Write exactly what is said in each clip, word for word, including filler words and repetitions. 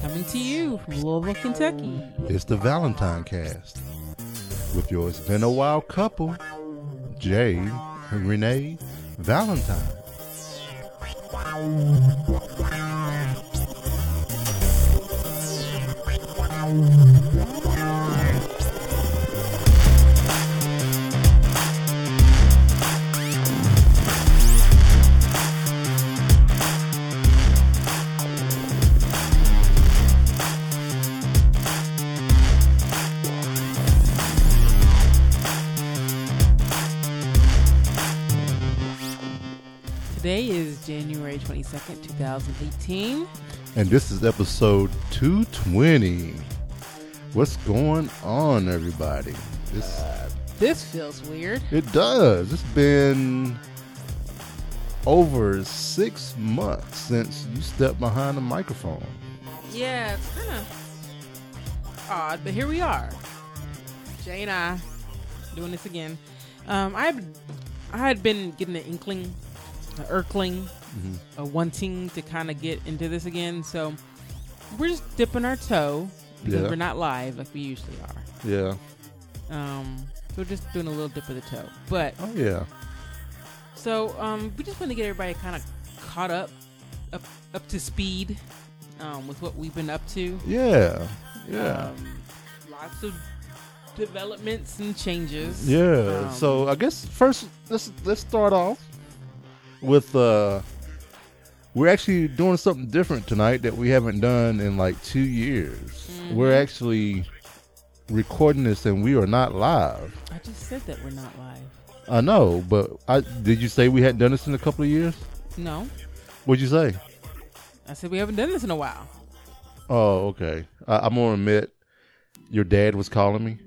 Coming to you from Louisville, Kentucky. It's the Valentine Cast with yours been a wild couple, Jay and Renee Valentine. Today is January twenty-second, twenty eighteen. And this is episode two twenty. What's going on, everybody? This Uh, this feels weird. It does. It's been over six months since you stepped behind the microphone. Yeah, it's kind of odd, but here we are. Jay and I doing this again. Um, I I had been getting an inkling, an irkling, Mm-hmm. a wanting to kind of get into this again. So we're just dipping our toe because Yeah. we're not live like we usually are. Yeah. Um, so we're just doing a little dip of the toe. But Oh, yeah. so um, we just want to get everybody kind of caught up, up, up to speed um, with what we've been up to. Yeah. Yeah. Um, lots of developments and changes. Yeah. Um, So I guess first let's let's start off with uh we're actually doing something different tonight that we haven't done in like two years. Mhm. We're actually recording this and we are not live. I just said that we're not live. I know, but I did you say we hadn't done this in a couple of years? No, What'd you say? I said we haven't done this in a while. Oh, okay. I, I'm gonna admit your dad was calling me.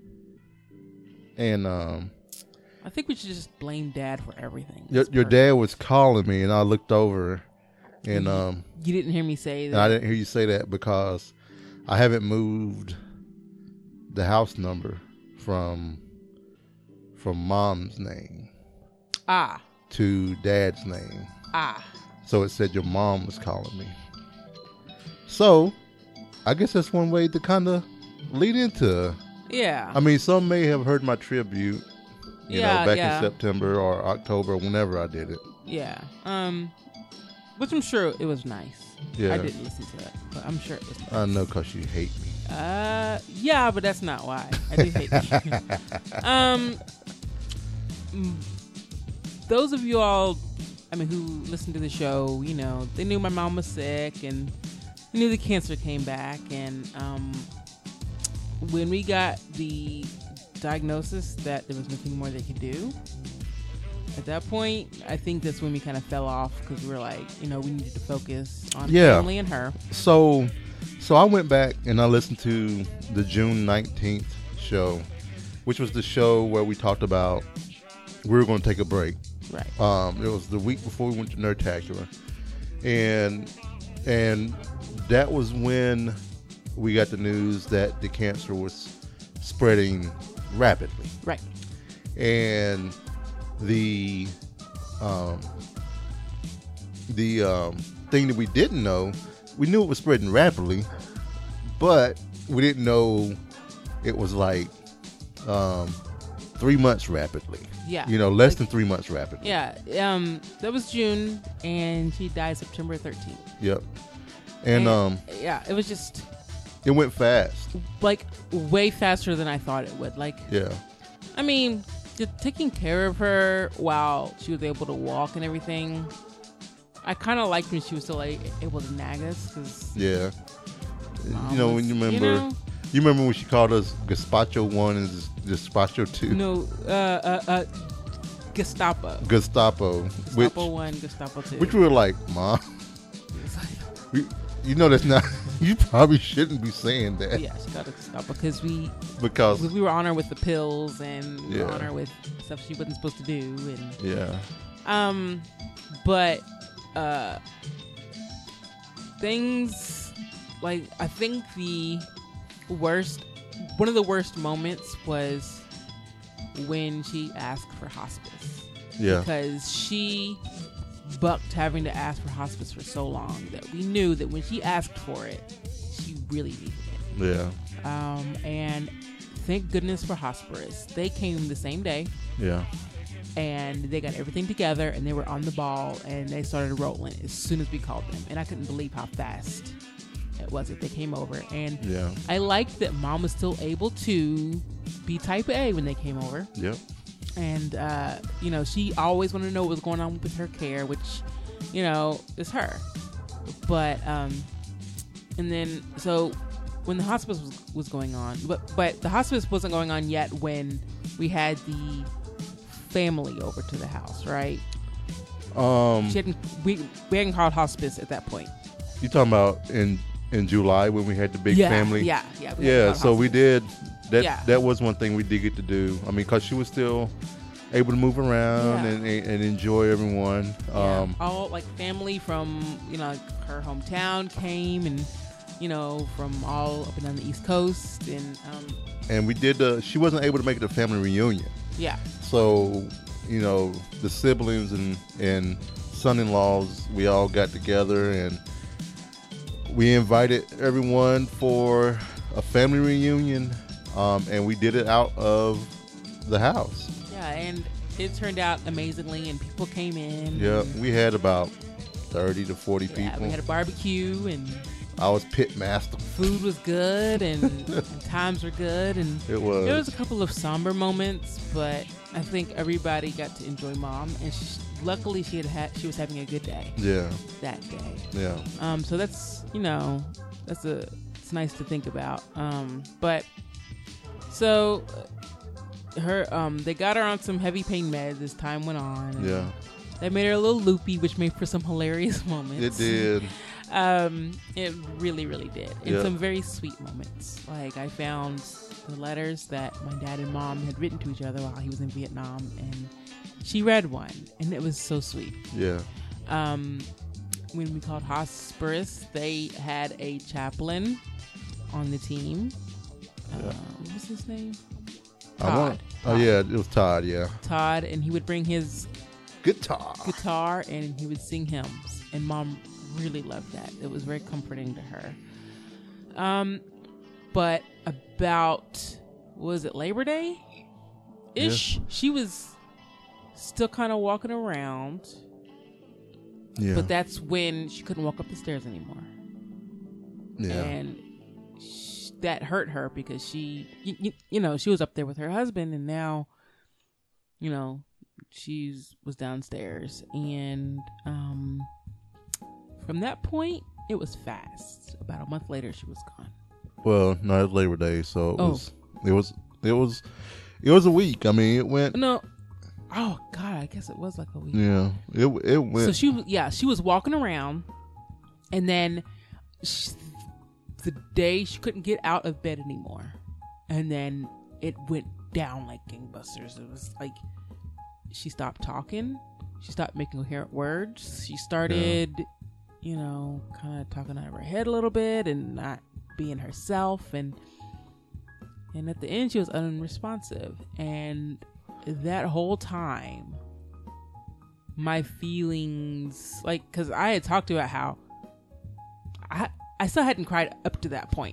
And um I think we should just blame Dad for everything. your It's your perfect. dad was calling me and I looked over and um You didn't hear me say that. and I didn't hear you say that because I haven't moved the house number from from mom's name Ah, to dad's name. ah. So it said your mom was calling me. So I guess that's one way to kind of lead into. Yeah. I mean, some may have heard my tribute, you Yeah, know, back yeah. in September or October, whenever I did it. yeah. Um, which I'm sure it was nice. Yeah. I didn't listen to it, but I'm sure it was nice. I know because you hate me. Uh, yeah, but that's not why. I do hate you. um, mm, those of you all, I mean, who listen to the show, you know, they knew my mom was sick and they knew the cancer came back. And um, when we got the diagnosis that there was nothing more they could do, at that point, I think that's when we kind of fell off because we were like, you know, we needed to focus on Yeah. family and her. So, so I went back and I listened to the June nineteenth show, which was the show where we talked about we were going to take a break. Right. Um, it was the week before we went to Nerdtacular, and and that was when we got the news that the cancer was spreading rapidly, Right. and the um, the um, thing that we didn't know, we knew it was spreading rapidly, but we didn't know it was like um, three months rapidly. Yeah. You know, less Like- than three months rapidly. Yeah, um, that was June, and she died September thirteenth. Yep. And um, yeah, it was just it went fast. like way faster than I thought it would. Like, Yeah. I mean, just taking care of her while she was able to walk and everything. I kind of liked when she was still like, able to nag us because Yeah. You know, when you remember, you, know, remember when she called us Gazpacho One and Gazpacho Two, no, uh, uh, uh, Gestapo, Gestapo, Gestapo which one, Gestapo two. which we were like, Mom, It's like, we, you know that's not. You probably shouldn't be saying that yeah, she got a Gestapo because we because we were on her with the pills and we were Yeah. on her with stuff she wasn't supposed to do and yeah, um but uh things like I think the worst one of the worst moments was when she asked for hospice yeah, because she bucked having to ask for hospice for so long that we knew that when she asked for it she really needed it. Yeah. Um, and thank goodness for hospice. They came the same day. Yeah. And they got everything together, and they were on the ball, and they started rolling as soon as we called them. And I couldn't believe how fast it was that they came over. And Yeah. I liked that Mom was still able to be type A when they came over. Yep. And, uh, you know, she always wanted to know what was going on with her care, which, you know, is her. But, um, and then, so when the hospice was, was going on, but, but the hospice wasn't going on yet when we had the family over to the house, right? Um, She hadn't, we, we hadn't called hospice at that point. You talking about in in July when we had the big yeah, family? Yeah, yeah. we Yeah. hadn't So called we hospice. did. That Yeah. that was one thing we did get to do. I mean, because she was still able to move around Yeah. and, and enjoy everyone. Yeah. Um, all like family from, you know, like her hometown came, and, you know, from all up and down the East Coast. And, um, and we did the. She wasn't able to make the family reunion. yeah. So, you know, the siblings and, and son-in-laws, we all got together and we invited everyone for a family reunion, um, and we did it out of the house. Yeah, and it turned out amazingly, and people came in. Yeah, and, we had about thirty to forty yeah, people. we had a barbecue, and I was pit master. food was good, and, and times were good, and It was. there was a couple of somber moments, but I think everybody got to enjoy Mom, and she, luckily she had, had she was having a good day Yeah, that day. yeah. Um, so that's, you know, that's a it's nice to think about. Um, but so uh, her um they got her on some heavy pain meds as time went on. and Yeah. That made her a little loopy, which made for some hilarious moments. It did. Um, it really, really did. And Yeah. some very sweet moments. Like, I found the letters that my dad and Mom had written to each other while he was in Vietnam, and she read one, and it was so sweet. Yeah. Um, when we called hospice, they had a chaplain on the team. Yeah. Uh, what was his name? I Todd. want. Oh yeah, it was Todd. Yeah. Todd, and he would bring his Guitar. guitar and he would sing hymns, and Mom really loved that. It was very comforting to her. Um, but about, was it Labor Day ish? Yeah. She was still kind of walking around, Yeah. but that's when she couldn't walk up the stairs anymore. Yeah. And sh- that hurt her because she, you, you, you know, she was up there with her husband, and now, you know, she's was downstairs, and um, from that point, it was fast. About a month later, she was gone. Well, no, it was Labor Day, so it Oh. was. It was. It was. It was a week. I mean, it went. No, oh God, I guess it was like a week. Yeah. It it went. So she, was- yeah, she was walking around, and then she, the day she couldn't get out of bed anymore, and then it went down like gangbusters. It was like she stopped talking, she stopped making coherent words. She started, you know, kind of talking out of her head a little bit and not being herself, and and at the end she was unresponsive. And that whole time, my feelings, like, because I had talked about how I I still hadn't cried up to that point,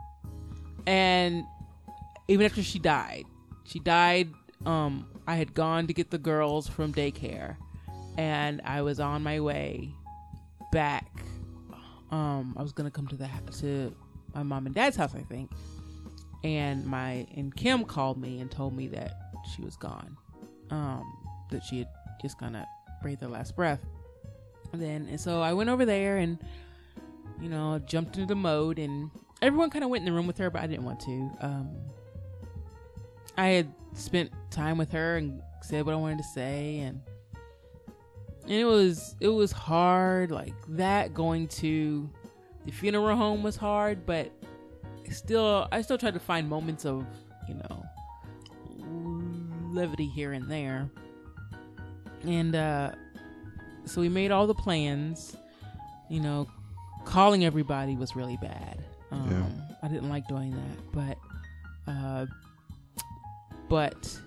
and even after she died, she died. Um, I had gone to get the girls from daycare, and I was on my way back. Um, I was gonna come to the to my mom and dad's house, I think, and my and Kim called me and told me that she was gone. Um, that she had just kind of breathed her last breath. And then, and so I went over there and, you know, jumped into the mode, and everyone kind of went in the room with her, but I didn't want to. Um, I had spent time with her and said what I wanted to say, and and it was it was hard. Like that, going to the funeral home was hard, but still, I still tried to find moments of, you know, levity here and there. And uh, so we made all the plans. You know, calling everybody was really bad. Um, Yeah. I didn't like doing that, but uh, but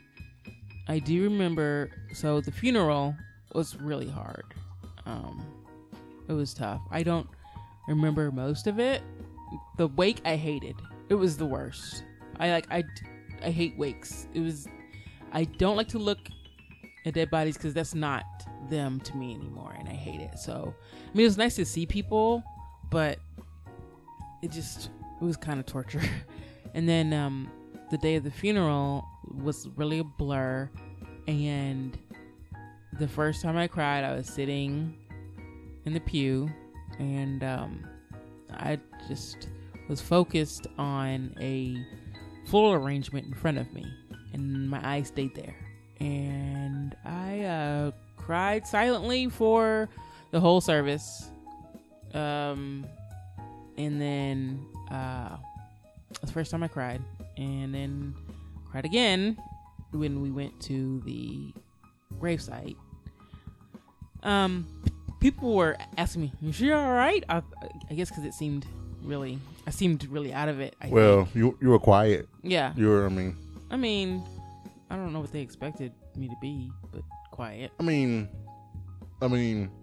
I do remember. So the funeral was really hard. Um, it was tough. I don't remember most of it, the wake I hated. It was the worst. I like I, I hate wakes. It was. I don't like to look at dead bodies because that's not them to me anymore, and I hate it. So I mean, it was nice to see people, but it just it was kind of torture. And then um, the day of the funeral was really a blur, and the first time I cried, I was sitting in the pew, and um, I just was focused on a floral arrangement in front of me, and my eyes stayed there. And I uh, cried silently for the whole service. Um, and then uh, that's the first time I cried. And then cried again when we went to the gravesite. Um, people were asking me, "Is she all right?" I, I guess because it seemed really, I seemed really out of it. I well, think. you you were quiet. Yeah. You were. I mean. I mean, I don't know what they expected me to be, but quiet. I mean, I mean,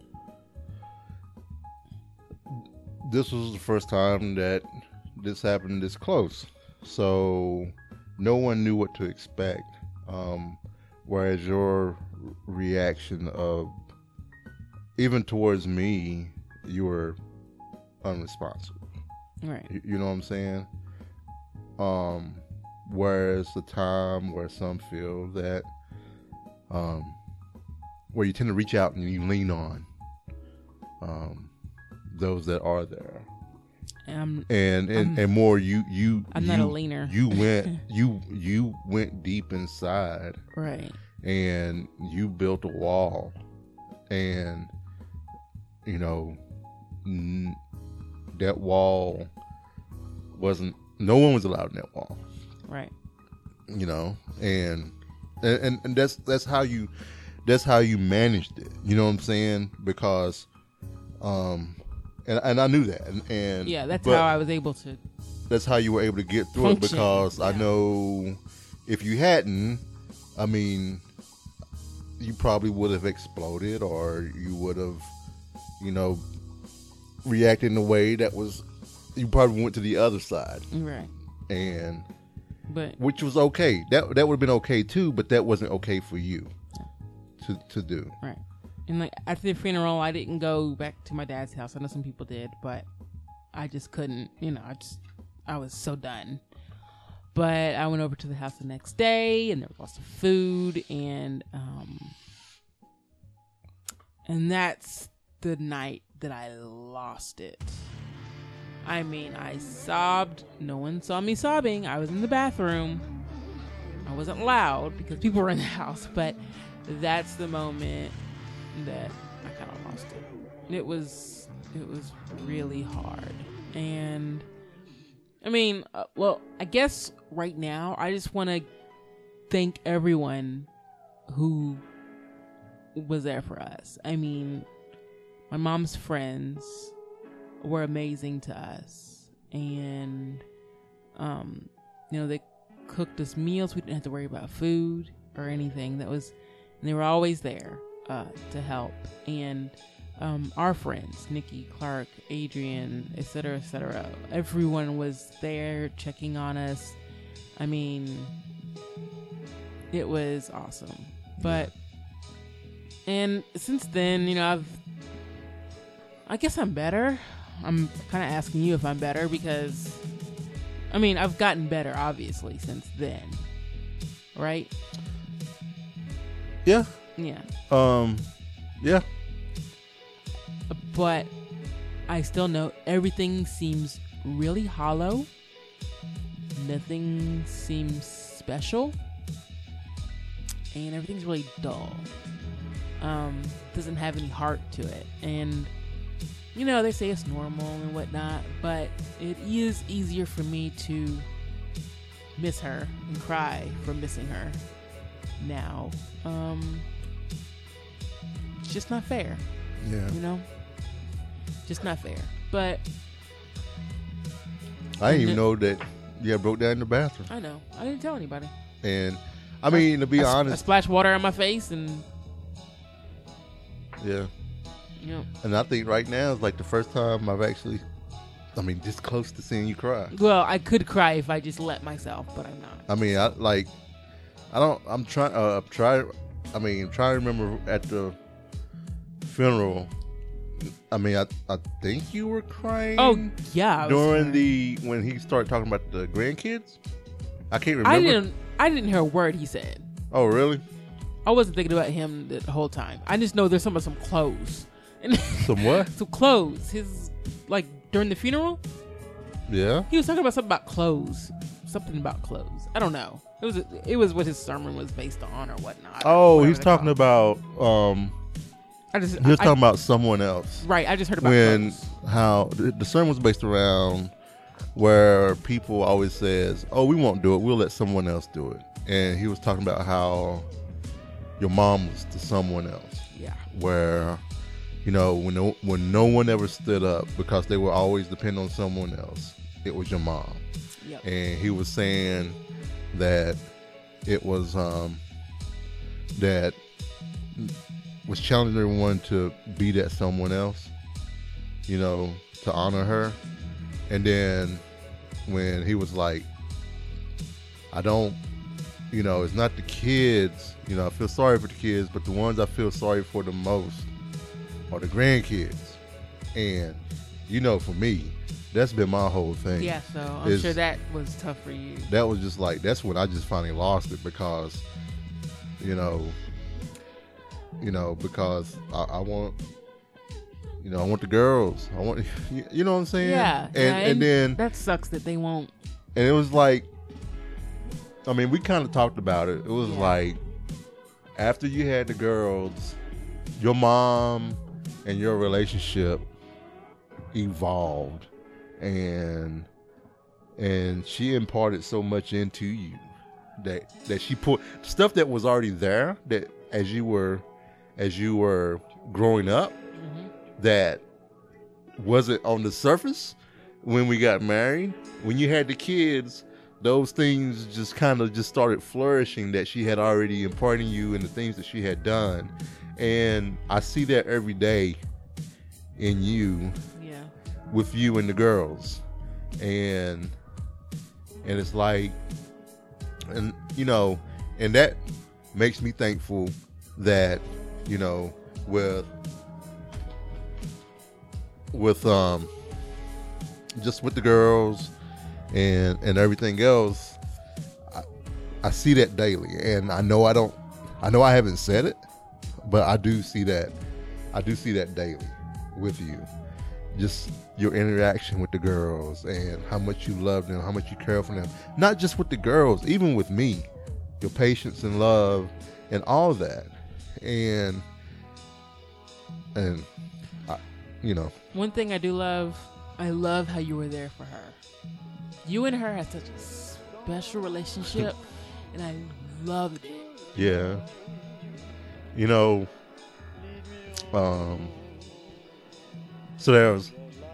this was the first time that this happened this close, so no one knew what to expect. Um, whereas your reaction of, even towards me, you were unresponsive. Right. You, you know what I'm saying? Um, whereas the time where some feel that, um, where you tend to reach out and you lean on, um, those that are there. Um, and and, I'm, and more you you I'm you, not a leaner. you went you you went deep inside, right, and you built a wall, and you know n- that wall wasn't, no one was allowed in that wall, right, you know, and and and that's that's how you that's how you managed it, you know what I'm saying? Because um And, and I knew that, and, and yeah, that's how I was able to. That's how you were able to get through function. it, because yeah. I know if you hadn't, I mean, you probably would have exploded, or you would have, you know, reacted in a way that was, you probably went to the other side, right? And but which was okay. That that would have been okay too, but that wasn't okay for you to to do, right. And like after the funeral, I didn't go back to my dad's house. I know some people did, but I just couldn't. You know, I just I was so done. But I went over to the house the next day, and there was lots of food, and um, and that's the night that I lost it. I mean, I sobbed. No one saw me sobbing. I was in the bathroom. I wasn't loud because people were in the house, but that's the moment that I kind of lost it. It was it was really hard. And I mean, uh, well, I guess right now I just want to thank everyone who was there for us. I mean, my mom's friends were amazing to us, and um you know, they cooked us meals. We didn't have to worry about food or anything. That was, and they were always there Uh, to help. And um, our friends, Nikki, Clark, Adrian, et cetera, et cetera, everyone was there checking on us. I mean, it was awesome. But, and since then, you know, I've, I guess I'm better. I'm kind of asking you if I'm better because, I mean, I've gotten better, obviously, since then. Right? Yeah. Yeah. Um, yeah. But I still know everything seems really hollow. Nothing seems special. And everything's really dull. Um, doesn't have any heart to it. And, you know, they say it's normal and whatnot, but it is easier for me to miss her and cry for missing her now. Um... It's just not fair. Yeah. You know? Just not fair. But I didn't even know that you had broke down in the bathroom. I know. I didn't tell anybody. And I mean, I, to be I, honest, I splashed water on my face, and yeah. You know. And I think right now is like the first time I've actually I mean, just close to seeing you cry. Well, I could cry if I just let myself, but I'm not. I mean, I like, I don't. I'm trying. Uh, try. I mean, trying to remember at the funeral. I mean, I I think you were crying. Oh yeah. I during the when he started talking about the grandkids. I can't remember. I didn't. I didn't hear a word he said. Oh really? I wasn't thinking about him the whole time. I just know there's some some clothes. Some what? Some clothes. His like during the funeral. Yeah. He was talking about something about clothes. Something about clothes. I don't know. It was it was what his sermon was based on or whatnot. Oh, he's talking about. Um, I just he was I, talking about someone else. Right. I just heard about when clothes. how the, the sermon was based around where people always says, "Oh, we won't do it. We'll let someone else do it." And he was talking about how your mom was to someone else. Yeah. Where, you know, when no, when no one ever stood up because they were always depending on someone else, it was your mom. Yep. And he was saying that it was um, that was challenging everyone to be that someone else, you know, to honor her. And then when he was like, I don't, you know, it's not the kids, you know, I feel sorry for the kids, but the ones I feel sorry for the most are the grandkids. And, you know, for me, that's been my whole thing. Yeah, so I'm Is- sure that was tough for you. That was just like, that's when I just finally lost it because, you know, you know, because I, I want, you know, I want the girls. I want, you, you know what I'm saying? Yeah. And, yeah, and then, that sucks that they won't. and it was like, I mean, we kind of talked about it. It was Yeah. like, after you had the girls, your mom and your relationship evolved, and and she imparted so much into you that that she put stuff that was already there that as you were as you were growing up Mm-hmm. that wasn't on the surface when we got married. When you had the kids, those things just kind of just started flourishing that she had already imparted in you and the things that she had done. And I see that every day in you, Yeah. with you and the girls. And and it's like, and you know, and that makes me thankful that, you know, with with um just with the girls and and everything else, I, I see that daily. And I know I don't I know I haven't said it, but I do see that I do see that daily with you. Just your interaction with the girls and how much you love them, how much you care for them. Not just with the girls, even with me. Your patience and love and all that. And and I, you know, One thing I do love, I love how you were there for her. You and her had such a special relationship, and I loved it. yeah. You know, um so there was,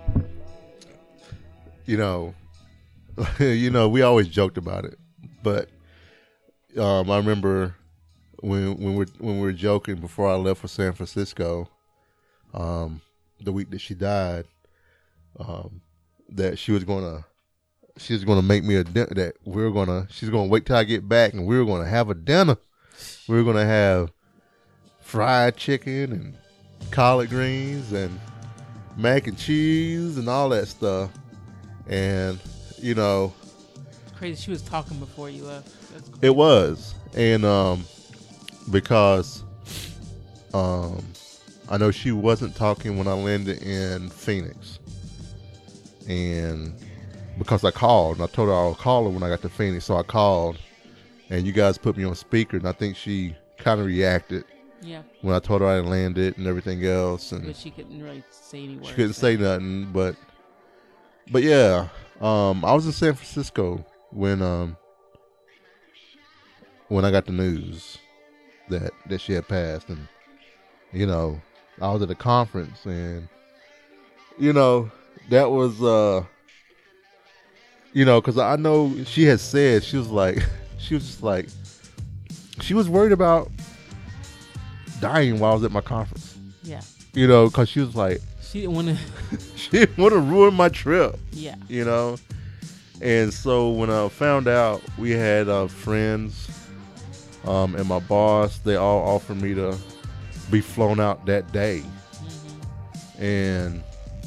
you know, you know, we always joked about it, but um, I remember when when we when we were joking before I left for San Francisco, um, the week that she died, um, that she was gonna she was gonna make me a dinner. That we were gonna she's gonna wait till I get back, and we were gonna have a dinner. We were gonna have fried chicken and collard greens and mac and cheese and all that stuff. And you know, Crazy, she was talking before you left. That's cool. it was. And um because um I know she wasn't talking when I landed in Phoenix, and because I called and I told her I'll call her when I got to Phoenix, so I called and you guys put me on speaker, and I think she kind of reacted Yeah, when I told her I landed and everything else. And but she couldn't really say any words. she couldn't say nothing, but but yeah, um, I was in San Francisco when um when I got the news that that she had passed, and you know, I was at a conference, and you know, that was uh you know, because I know she had said she was like she was just like she was worried about dying while I was at my conference. Yeah, You know, because she was like, She didn't want to. She didn't want to ruin my trip. Yeah. You know? And so when I found out we had uh, friends um, and my boss, they all offered me to be flown out that day. Mm-hmm. And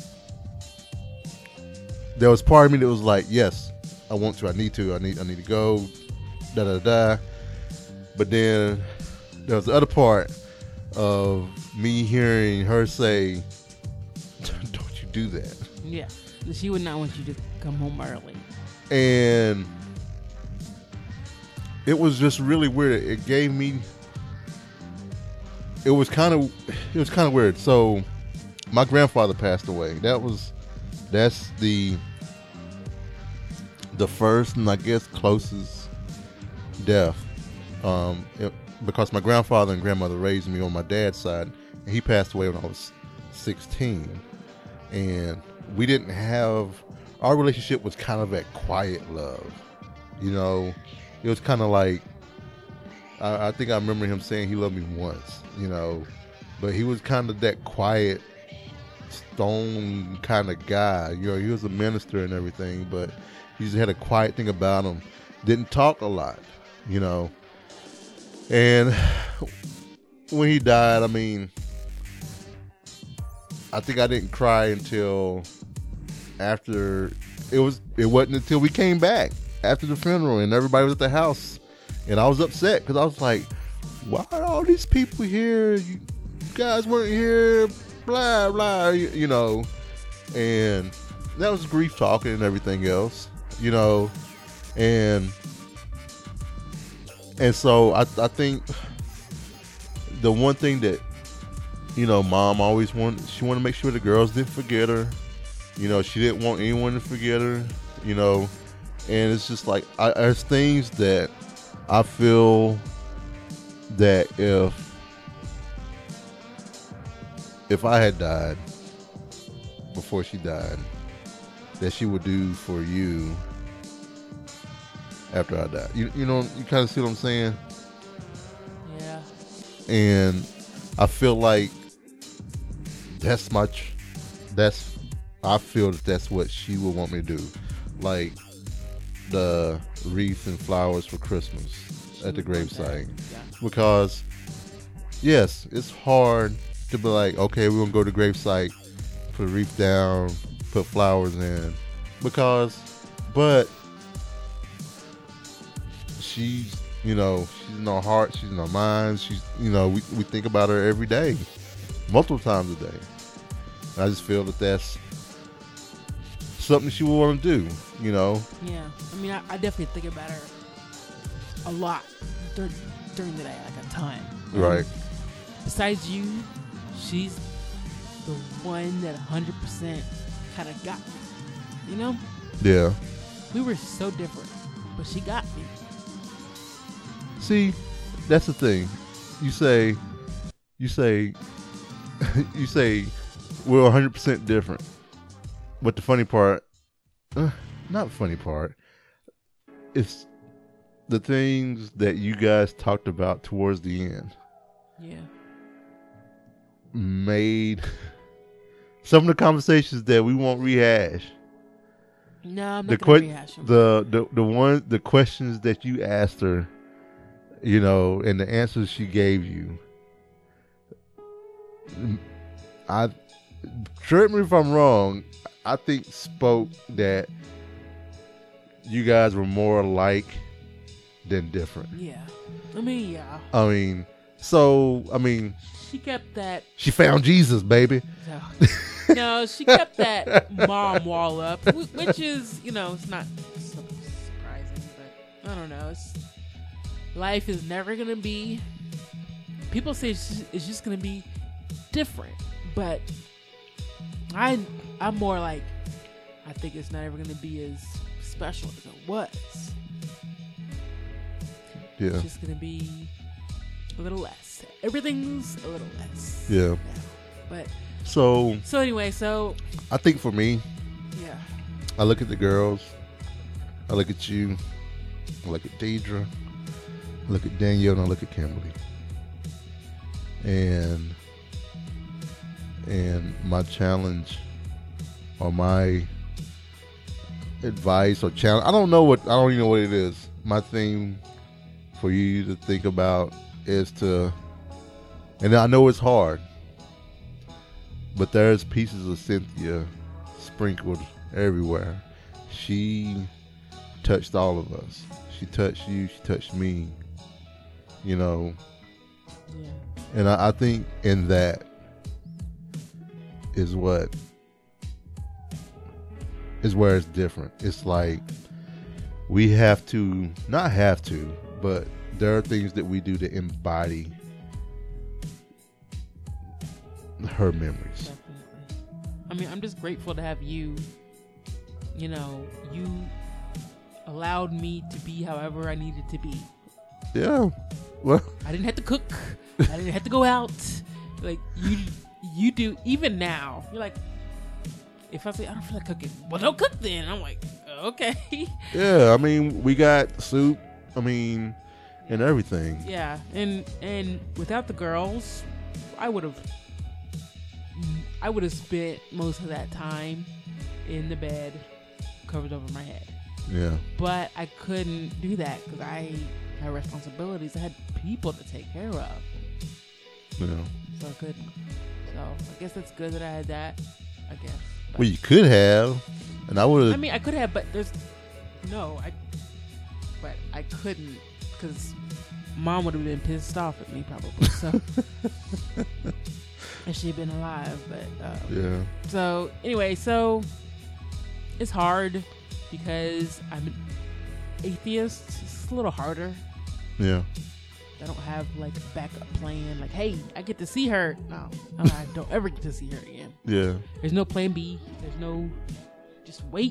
there was part of me that was like, yes, I want to, I need to, I need I need to go, da da da. But then there was the other part of me hearing her say, don't you do that. Yeah. She would not want you to come home early. And it was just really weird. It gave me, it was kind of, it was kind of weird. So my grandfather passed away. That was, that's the, the first and I guess closest death. Um, it, because my grandfather and grandmother raised me on my dad's side, and he passed away when I was sixteen. And we didn't have, our relationship was kind of that quiet love. You know, it was kind of like, I, I think I remember him saying he loved me once, you know, but he was kind of that quiet, stone kind of guy. You know, he was a minister and everything, but he just had a quiet thing about him. Didn't talk a lot, you know. And when he died, I mean, I think I didn't cry until after it was. It wasn't until we came back after the funeral and everybody was at the house, and I was upset because I was like, "Why are all these people here? You guys weren't here." Blah blah, you, you know. And that was grief talking and everything else, you know. And and so I I think the one thing that, you know, Mom always wanted, she wanted to make sure the girls didn't forget her. You know, she didn't want anyone to forget her, you know. And it's just like, I, there's things that I feel that if, if I had died before she died, that she would do for you after I died. You, you know, you kind of see what I'm saying? Yeah. And I feel like that's my, tr- that's, I feel that that's what she would want me to do. Like the wreath and flowers for Christmas at the gravesite. Yeah. Because, yes, it's hard to be like, okay, we're going to go to the gravesite, put a wreath down, put flowers in. Because, but she's, you know, she's in our hearts, she's in our minds. She's, you know, we, we think about her every day, multiple times a day. And I just feel that that's something she would want to do, you know? Yeah. I mean, I, I definitely think about her a lot dur- during the day, like a ton. Right. Besides you, she's the one that one hundred percent kind of got me, you know? Yeah. We were so different, but she got me. See, that's the thing. You say, you say, you say, we're one hundred percent different. But the funny part, uh, not funny part, it's the things that you guys talked about towards the end. Yeah. Made some of the conversations that we won't rehash. No, I'm not the gonna que- rehash them. The the the one the questions that you asked her, you know, and the answers she gave you. I correct me if I'm wrong. I think spoke that you guys were more alike than different. Yeah. I mean, yeah. I mean, so I mean, She kept that. she found Jesus, baby. No, no she kept that mom wall up, wh- which is, you know, it's not so surprising, but I don't know. It's, life is never gonna be. People say it's just, it's just gonna be different, but I, I'm more like, I think it's not ever gonna be as special as it was. Yeah. It's just gonna be a little less. Everything's a little less. Yeah. Yeah. But So so anyway, so I think for me, yeah. I look at the girls, I look at you, I look at Deidre, I look at Danielle, and I look at Kimberly. And And my challenge or my advice or challenge, I don't know what, I don't even know what it is. My thing for you to think about is to, and I know it's hard, but there's pieces of Cynthia sprinkled everywhere. She touched all of us. She touched you, she touched me, you know. Yeah. And I, I think in that is what is where it's different. It's like we have to, not have to, but there are things that we do to embody her memories. Definitely. I mean, I'm just grateful to have you. You know, you allowed me to be however I needed to be. Yeah. Well, I didn't have to cook. I didn't have to go out. Like you, you do. Even now, you're like, if I say I don't feel like cooking, well, don't cook then. I'm like, okay. Yeah. I mean, we got soup. I mean, and everything. Yeah, and and without the girls, I would have, I would have spent most of that time in the bed, covered over my head. Yeah. But I couldn't do that because I had responsibilities. I had people to take care of. Yeah. So I couldn't. So I guess it's good that I had that. I guess. But, Well, you could have, and I would have. I mean, I could have, but there's no. I. But I couldn't because Mom would have been pissed off at me probably. So. If she'd been alive, but um, yeah. So anyway, so it's hard because I'm an atheist. It's a little harder. Yeah. I don't have like a backup plan. Like, hey, I get to see her. No, no I don't ever get to see her again. Yeah. There's no plan B. There's no, just wait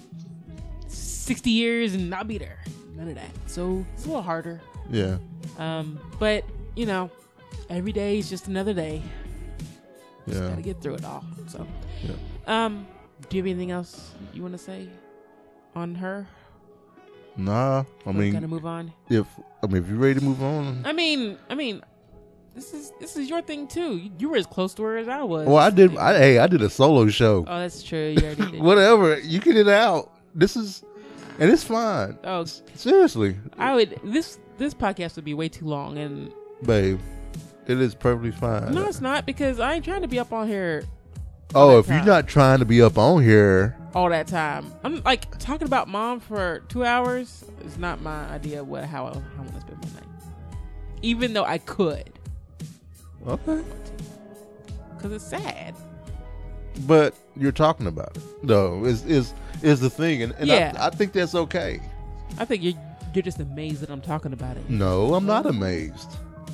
sixty years and I'll be there. None of that. So it's a little harder. Yeah. Um, but you know, every day is just another day. Just Yeah. gotta get through it all. So, Yeah. um, do you have anything else you want to say on her? Nah. I mean, kind of move on. if I mean, if you're ready to move on. I mean, I mean, this is this is your thing too. You, you were as close to her as I was. Well, I did. I, hey, I did a solo show. Oh, that's true. You already did. Whatever. You get it out. This is, and it's fine. Oh, Seriously, I would. This this podcast would be way too long, and babe, it is perfectly fine. no, it's not because I ain't trying to be up on here Oh, that if you're time. not trying to be up on here, all that time. I'm like talking about Mom for two hours is not my idea of what how I, how I want to spend my night. Even though I could, okay. because it's sad. But you're talking about it, though. Is is is the thing, and, and Yeah. I, I think that's okay. I think you're you're just amazed that I'm talking about it. No, I'm not amazed.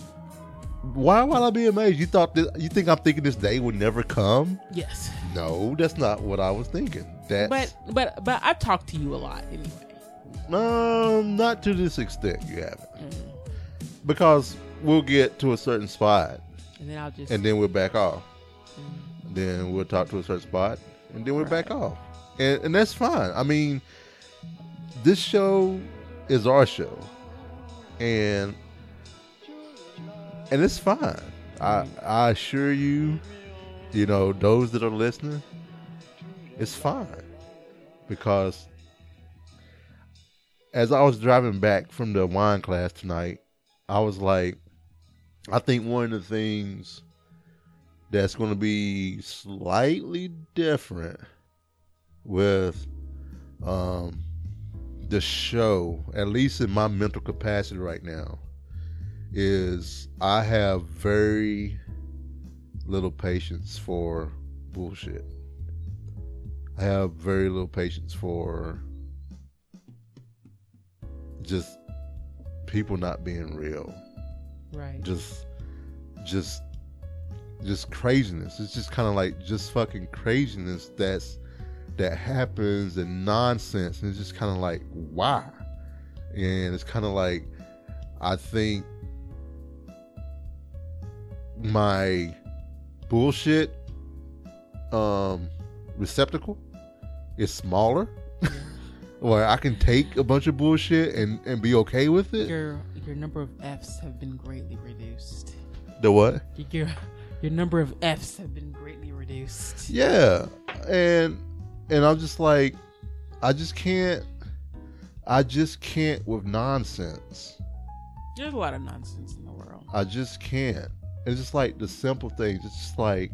Why would I be amazed? You thought this, you think I'm thinking this day would never come? Yes, No, that's not what I was thinking. That's but but but I've talked to you a lot anyway. um, not to this extent. You haven't, Mm. because we'll get to a certain spot, And then I'll just and then we'll back off. Mm. Then we'll talk to a certain spot, and then we'll back Right. off, and and that's fine. I mean, this show is our show, and and it's fine. I I assure you, you know, those that are listening, it's fine, because as I was driving back from the wine class tonight, I was like, I think one of the things that's going to be slightly different with um, the show, at least in my mental capacity right now, is I have very little patience for bullshit. I have very little patience for just people not being real. right. Just, just, just craziness. It's just kind of like just fucking craziness that's that happens and nonsense, and it's just kind of like why? And it's kind of like I think my bullshit um, receptacle is smaller, where I can take a bunch of bullshit and and be okay with it. Your your number of F's have been greatly reduced. The what? Your your number of F's have been greatly reduced. Yeah, and and I'm just like, I just can't, I just can't with nonsense. There's a lot of nonsense in the world. I just can't. It's just like the simple things. It's just like,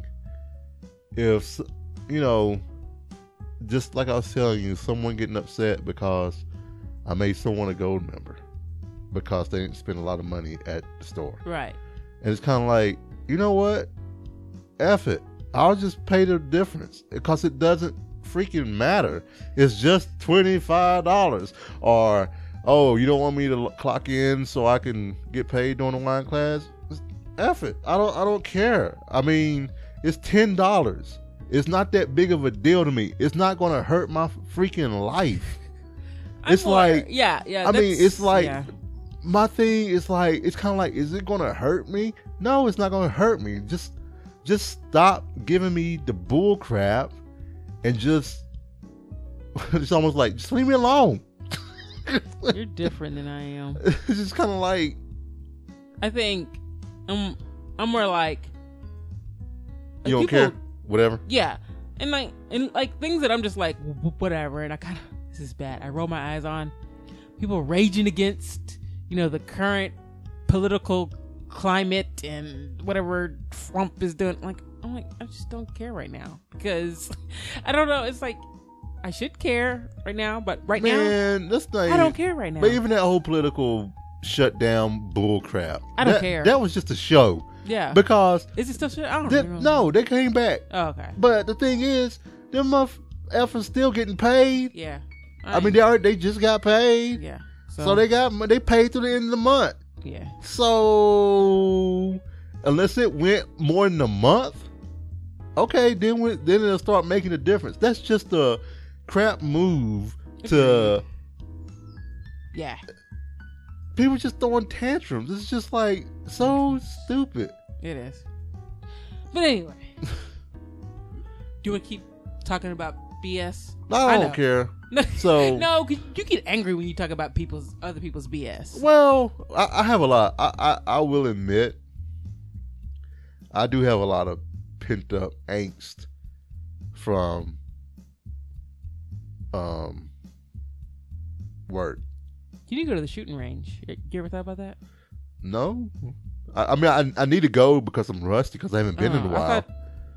if, you know, just like I was telling you, someone getting upset because I made someone a gold member because they didn't spend a lot of money at the store. Right. And it's kind of like, you know what? F it. I'll just pay the difference because it doesn't freaking matter. It's just twenty-five dollars. Or, oh, you don't want me to clock in so I can get paid during the wine class? F it. I don't, I don't care. I mean, it's ten dollars. It's not that big of a deal to me. It's not going to hurt my freaking life. I'm It's more- like, yeah, yeah. I mean, that's- it's like, yeah. my thing is like, it's kind of like, is it going to hurt me? No, it's not going to hurt me. Just, just stop giving me the bull crap and just, it's almost like, just leave me alone. You're different than I am. It's just kind of like, I think I'm, I'm more like, like you don't people- care? Whatever. Yeah, and like and like things that I'm just like w- whatever, and I kind of this is bad. I roll my eyes on people raging against you know the current political climate and whatever Trump is doing. Like I'm like I just don't care right now because I don't know. It's like I should care right now, but right Man, that's not now I don't care right now. But even that whole political shutdown bull crap. I don't that, care. That was just a show. Yeah, Because is it still shit? I don't they, know. no, they came back. Oh, okay. But the thing is, them motherf- effers still getting paid. Yeah. I mean, they are, they just got paid. yeah. So, they got they paid through the end of the month. yeah. So unless it went more than a month, okay, then we, then it'll start making a difference. That's just a crap move to Yeah. people just throwing tantrums. It's just like so stupid. It is. But anyway, do you want to keep talking about B S? I don't know. care. No, So- no, 'cause you get angry when you talk about people's other people's B S. Well, I, I have a lot. I, I I will admit, I do have a lot of pent up angst from um work. You need to go to the shooting range. You you ever thought about that? No, I, I mean I I need to go because I'm rusty because I haven't been in a Oh, I while. thought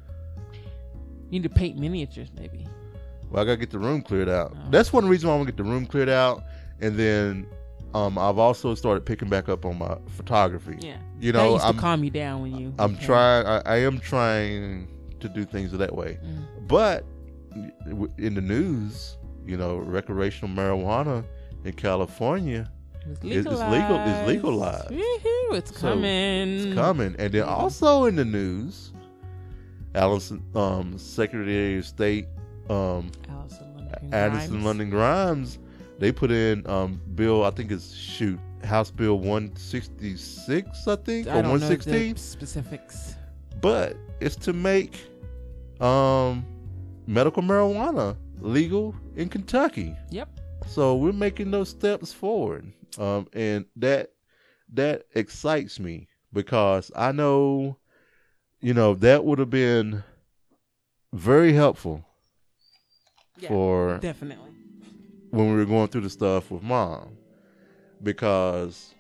you need to paint miniatures, maybe. Well, I gotta get the room cleared out. Oh. That's one reason why I want to get the room cleared out, and then um I've also started picking back up on my photography. Yeah. You that know, used I'm to calm you down when you. I'm okay. trying. I, I am trying to do things that way. Mm. But in the news, you know, recreational marijuana in California It's is legalized. legal. Is legalized. Woohoo, it's So, coming. It's coming, and then also in the news, Allison, um, Secretary of State, um, Allison London. Addison Grimes. London Grimes, they put in um bill. I think it's shoot House Bill one sixty-six. I think I or don't one know sixteen. the specifics. But it's to make um, medical marijuana legal in Kentucky. Yep. So we're making those steps forward, um, and that that excites me because I know, you know, that would have been very helpful Yeah, for definitely. when we were going through the stuff with mom, because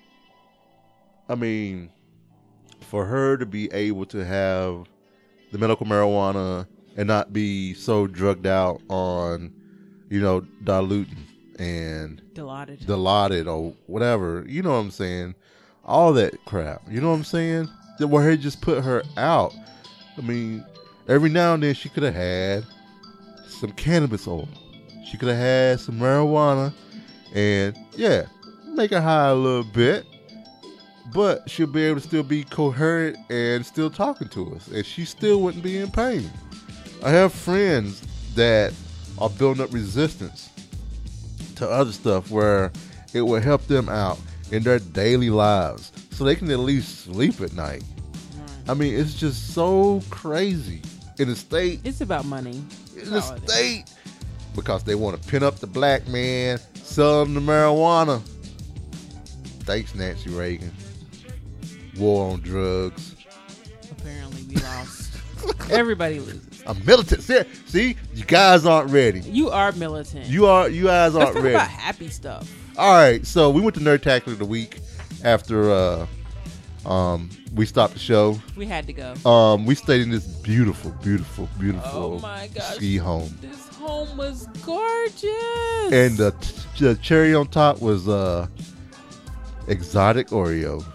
I mean, for her to be able to have the medical marijuana and not be so drugged out on, you know, diluting and Dilaudid. Dilaudid or whatever, you know what I'm saying? All that crap, you know what I'm saying? That where he just put her out. I mean, every now and then she could have had some cannabis oil. She could have had some marijuana and, yeah, make her high a little bit. But she'll be able to still be coherent and still talking to us. And she still wouldn't be in pain. I have friends that are building up resistance to other stuff where it will help them out in their daily lives so they can at least sleep at night. I mean, it's just so crazy. In the state, It's about money. in the That's all it is. state, because they want to pin up the black man, sell him the marijuana. Thanks, Nancy Reagan. War on drugs. apparently we lost. Everybody loses. I'm militant. See, see, you guys aren't ready. You are militant. You are. You guys Let's aren't talk ready. about happy stuff. All right, so we went to Nerdtacular the week after uh, um, we stopped the show. We had to go. Um, we stayed in this beautiful, beautiful, beautiful Oh my gosh. ski home, This home was gorgeous. and the, the cherry on top was uh, exotic Oreo.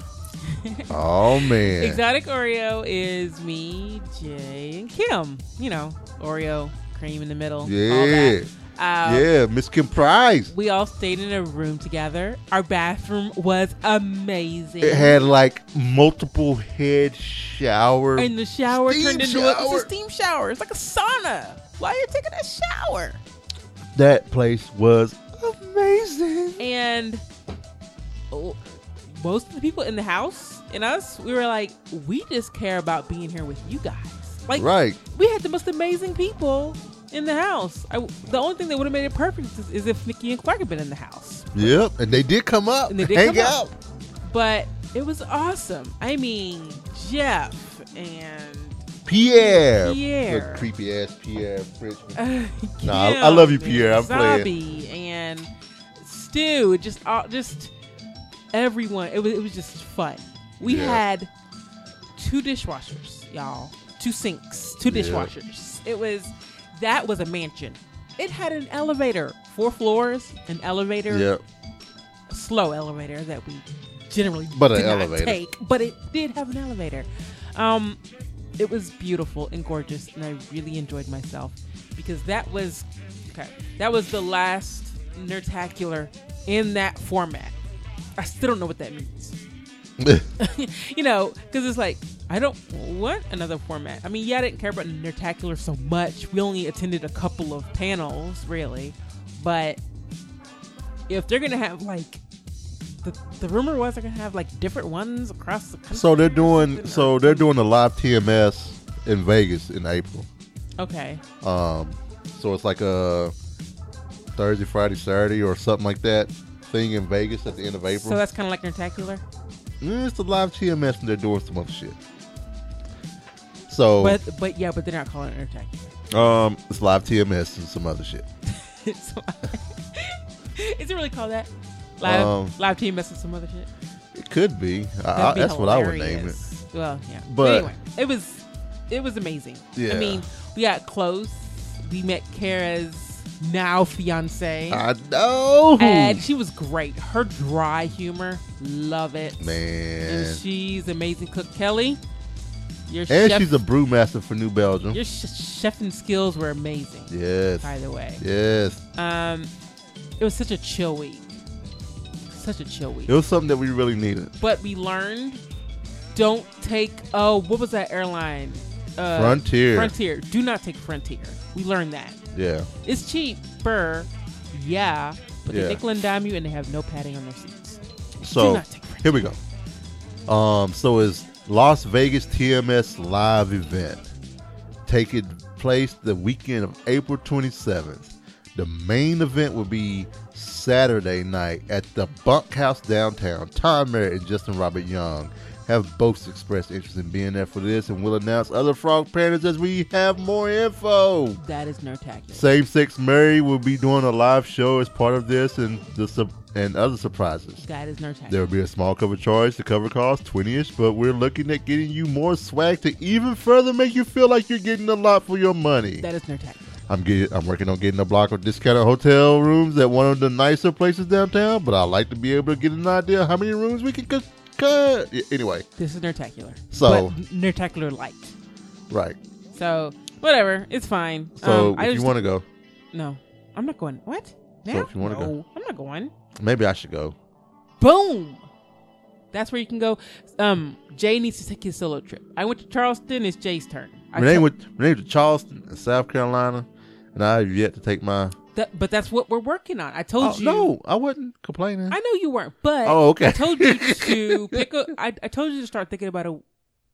Oh man, Exotic Oreo is me, Jay, and Kim. You know, Oreo, cream in the middle. All yeah, that. Um, yeah, Miss Kim Price. We all stayed in a room together. Our bathroom was amazing. It had like multiple head shower. and the shower steam turned into a, it's shower. a steam shower. It's like a sauna. Why are you taking a shower? That place was amazing. And oh, most of the people in the house and us, we were like, we just care about being here with you guys. Like, Right. we had the most amazing people in the house. I, the only thing that would have made it perfect is, is if Nikki and Clark had been in the house. Yep, and they did come up And they did hang come out. up. But it was awesome. I mean, Jeff and Pierre, Pierre. Look, creepy ass Pierre Frenchman. uh, Nah, I- I love you, Kim Pierre. I'm and playing. Zabi and Stu. Just all, just everyone. It was it was just fun. We Yeah. had two dishwashers, y'all. Two sinks, two Yeah. dishwashers. It was that was a mansion. It had an elevator, four floors, an elevator, Yep. a slow elevator that we generally But an did not elevator. take, but it did have an elevator. Um, it was beautiful and gorgeous, and I really enjoyed myself because that was okay. That was the last Nerdtacular in that format. I still don't know what that means. You know, because it's like I don't want another format. I mean, yeah, I didn't care about Nerdtacular so much. We only attended a couple of panels, really, but if they're gonna have like the the rumor was they're gonna have like different ones across the country. So they're or doing. something, So or they're something. doing a live T M S in Vegas in April. Okay. Um, so it's like a Thursday, Friday, Saturday, or something like that thing in Vegas at the end of April. So that's kind of like Nerdtacular, Mm, it's a live T M S, and they're doing some other shit. So, but but yeah, but they're not calling it Nerdtacular. um, it's live T M S and some other shit. So- is it really called that? Live Um, live team and some other shit. It could be. I, I, That'd be that's what I would name it. hilarious. Well, yeah. But- But anyway, it was it was amazing. Yeah. I mean, we got close. We met Kara's now fiance, I know, and she was great. Her dry humor, love it. man. And she's amazing cook. Kelly, your And chef, she's a brewmaster for New Belgium. your sh- chefing skills were amazing. Yes. By the way, Yes. um, it was such a chill week. Such a chill week. It was something that we really needed. But we learned, don't take, oh, what was that airline? Uh, Frontier. Frontier. Do not take Frontier. We learned that. Yeah. It's cheaper, yeah, but Yeah. they nickel and dime you and they have no padding on their seats. Do So not take Frontier. here we go. Um, so it's Las Vegas T M S live event taking place the weekend of April twenty-seventh. The main event will be Saturday night at the Bunkhouse downtown. Tom Merritt and Justin Robert Young have both expressed interest in being there for this, and will announce other Frog Pandas as we have more info. That is Nerdtacular. Same Sex Mary will be doing a live show as part of this, and the sub- and other surprises. That is Nerdtacular. There will be a small cover charge. The cover costs twenty-ish, but we're looking at getting you more swag to even further make you feel like you're getting a lot for your money. That is Nerdtacular. I'm getting, I'm working on getting a block of discounted hotel rooms at one of the nicer places downtown, but I'd like to be able to get an idea how many rooms we can cut. cut. Yeah, anyway, This is Nerdtacular. So- But Nerdtacular light. right. So, whatever. It's fine. So um, I if you just- want to go, No. I'm not going. What? Now? So if you wanna no, go. I'm not going. maybe I should go. Boom. That's where you can go. Um, Jay needs to take his solo trip. I went to Charleston. It's Jay's turn. I Renee took- went, Renee went to Charleston in South Carolina, and I have yet to take my. that, but that's what we're working on. I told Oh, you. no, I wasn't complaining. I know you weren't, but Oh, okay. I told you to pick a. I, I told you to start thinking about a,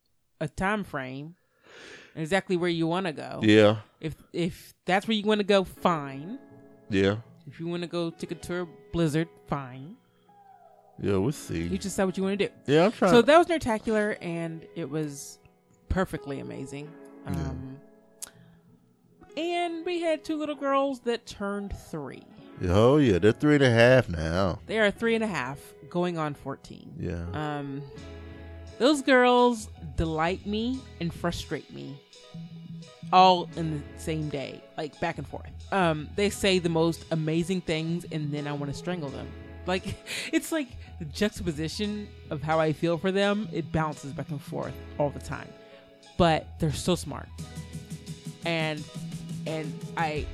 a time frame, and exactly where you want to go. yeah, If if that's where you want to go, fine. yeah, If you want to go take a tour of Blizzard, fine. yeah. We'll see. You just decide what you want to do. Yeah, I'm trying. So that was Nerdtacular, and it was perfectly amazing. Um, yeah. And we had two little girls that turned three. Oh yeah, they're three and a half now. They are three and a half, going on fourteen. Yeah. Um, those girls delight me and frustrate me, all in the same day, like back and forth. Um, they say the most amazing things, and then I want to strangle them. Like, it's like the juxtaposition of how I feel for them. It bounces back and forth all the time, but they're so smart, and and I.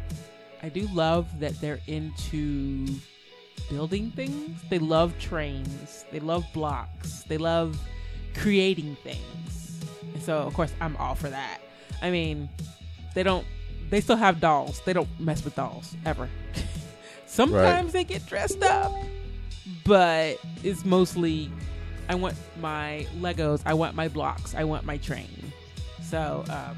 I do love that they're into building things. They love trains. They love blocks. They love creating things. And so, of course, I'm all for that. I mean, they don't, they still have dolls. They don't mess with dolls, ever. Sometimes right. they get dressed up, but it's mostly, I want my Legos. I want my blocks. I want my train. So, um,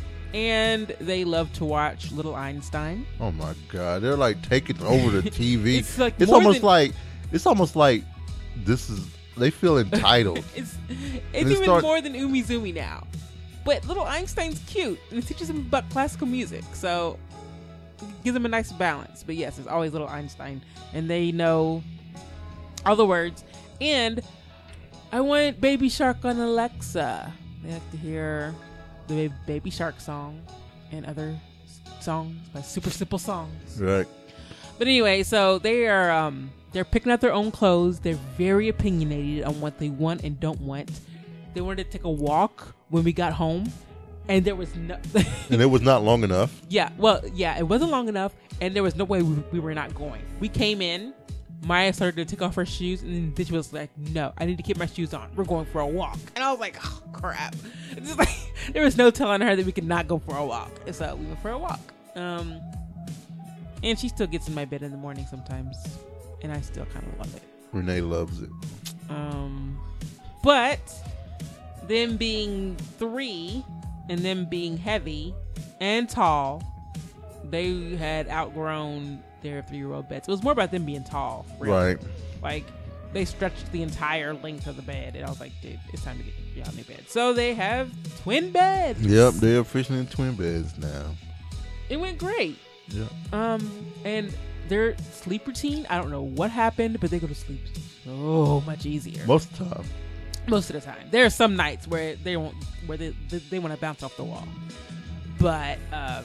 and they love to watch Little Einstein. Oh my God, they're like taking over the T V. it's like it's almost than, like it's almost like this is. They feel entitled. it's it's even start, more than Umi Zoomy now. But Little Einstein's cute, and it teaches them about classical music, so it gives them a nice balance. But yes, it's always Little Einstein, and they know all the words. And I want Baby Shark on Alexa. They like to hear the Baby Shark song and other songs by Super Simple Songs. Right. But anyway, so they are um they're picking out their own clothes. They're very opinionated on what they want and don't want. They wanted to take a walk when we got home, and there was no and it was not long enough. Yeah, well, yeah, it wasn't long enough, and there was no way we, we were not going. We came in, Maya started to take off her shoes, and then she was like, no, I need to keep my shoes on. We're going for a walk. And I was like, oh, crap. It's just like, there was no telling her that we could not go for a walk. And so we went for a walk. Um, and she still gets in my bed in the morning sometimes, and I still kind of love it. Renee loves it. Um, but them being three and them being heavy and tall, they had outgrown their three-year-old beds. It was more about them being tall, really. Right? Like they stretched the entire length of the bed, and I was like, "Dude, it's time to get you out of your bed." So they have twin beds. Yep, they're officially in twin beds now. It went great. Yeah. Um, and their sleep routine, I don't know what happened, but they go to sleep so much easier. Most of the time. Most of the time. There are some nights where they won't, where they they, they want to bounce off the wall, but uh,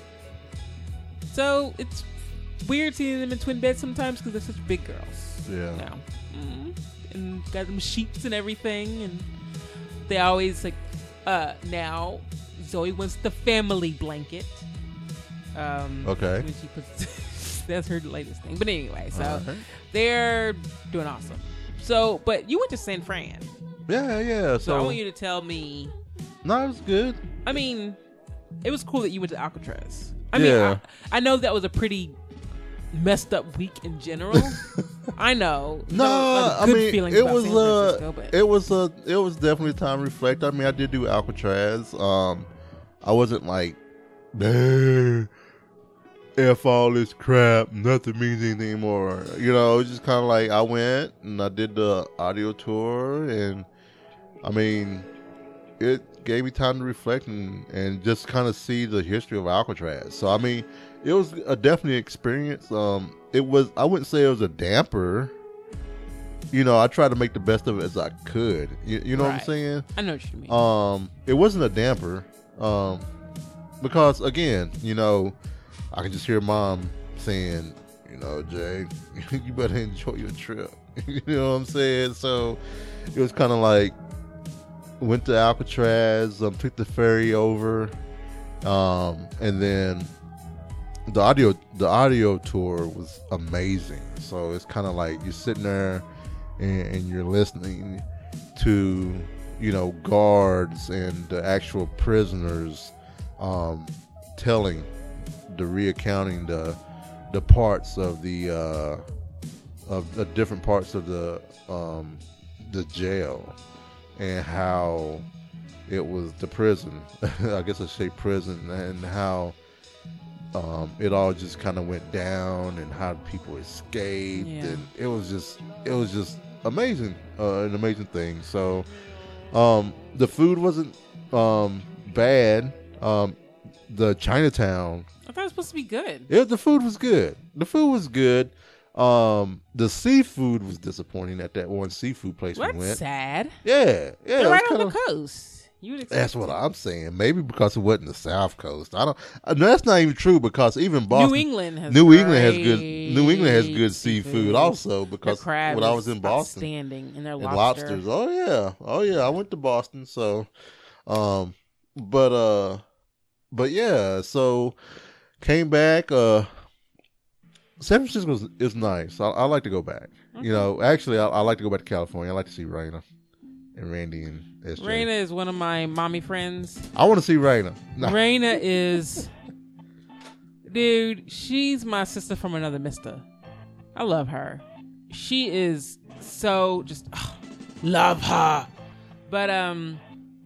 so it's weird seeing them in twin beds sometimes because they're such big girls. Yeah. Now. Mm-hmm. And got them sheets and everything, and they always like. Uh, now Zoe wants the family blanket. Um, okay. When she puts, that's her latest thing. But anyway, so right. they're doing awesome. So, but you went to San Fran. Yeah, yeah. So, so I want you to tell me. No, it was good. I mean, it was cool that you went to Alcatraz. I mean, yeah. I, I know that was a pretty messed up week in general. I know. No, I mean it was uh, but. it was uh, it was definitely time to reflect. I mean, I did do Alcatraz. Um, I wasn't like, nah, F all this crap, nothing means anything anymore. You know, it was just kind of like I went and I did the audio tour, and I mean, it gave me time to reflect and, and just kind of see the history of Alcatraz. So I mean, it was a definite experience. Um, it was, I wouldn't say it was a damper. You know, I tried to make the best of it as I could. You, you know right. what I'm saying? I know what you mean. Um, it wasn't a damper. Um, because again, you know, I can just hear Mom saying, you know, Jay, you better enjoy your trip. You know what I'm saying? So it was kind of like, went to Alcatraz, um, took the ferry over, um, and then the audio the audio tour was amazing. So it's kind of like you're sitting there and, and you're listening to, you know, guards and the actual prisoners um, telling the reaccounting the the parts of the uh, of the different parts of the um, the jail and how it was the prison. I guess I say prison, and how um, it all just kind of went down and how people escaped, yeah. and it was just it was just amazing, uh, an amazing thing. So Um, the food wasn't um, bad. Um, the Chinatown. I thought it was supposed to be good. Yeah, the food was good. The food was good. Um, the seafood was disappointing at that one seafood place Well, we that's went. sad. Yeah, yeah. They're it was right on kinda- the coast. You would expect That's what it. I'm saying. Maybe because it wasn't the South Coast. I don't. uh, No, that's not even true because even Boston, New England has New England has good. great New England has good seafood. seafood also Their because crab when I is was in Boston outstanding, and their and lobster. lobsters. Oh yeah, oh yeah. I went to Boston, so, um, but uh, but yeah. So came back. Uh, San Francisco is, is nice. I, I like to go back. Okay. You know, actually, I, I like to go back to California. I like to see Raina and Randy and S J. Raina is one of my mommy friends. I want to see Raina. No. Raina is, dude, she's my sister from another mister. I love her. She is so just oh, love her. But um,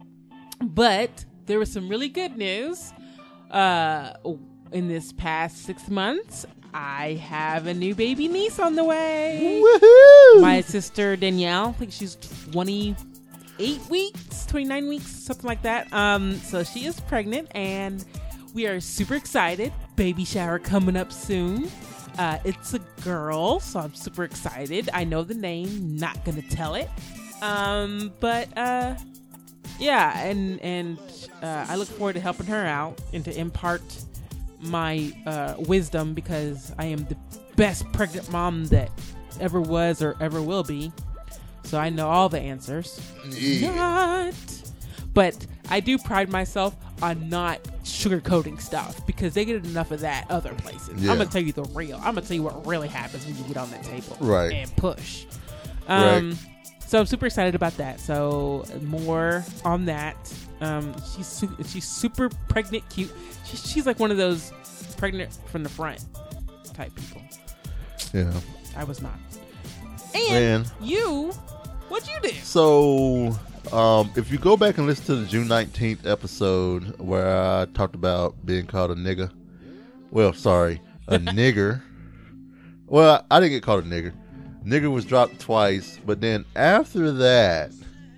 but there was some really good news. Uh, in this past six months, I have a new baby niece on the way. Woohoo! My sister Danielle, I think she's twenty-eight weeks, twenty-nine weeks, something like that. Um, so she is pregnant, and we are super excited. Baby shower coming up soon. Uh, it's a girl, so I'm super excited. I know the name, not gonna tell it. Um, but uh, yeah, and and uh, I look forward to helping her out and to impart my uh, wisdom, because I am the best pregnant mom that ever was or ever will be. So I know all the answers. Yeah. Not. But I do pride myself on not sugarcoating stuff, because they get enough of that other places. Yeah. I'm going to tell you the real. I'm going to tell you what really happens when you get on that table. Right. And push. Um, Right. So I'm super excited about that. So more on that. Um, she's su- she's super pregnant, cute. She's, she's like one of those pregnant from the front type people. Yeah. I was not. And Man. you, what'd you do? So, um, if you go back and listen to the June nineteenth episode where I talked about being called a nigger, well, sorry, a nigger. Well, I didn't get called a nigger. Nigger was dropped twice, but then after that,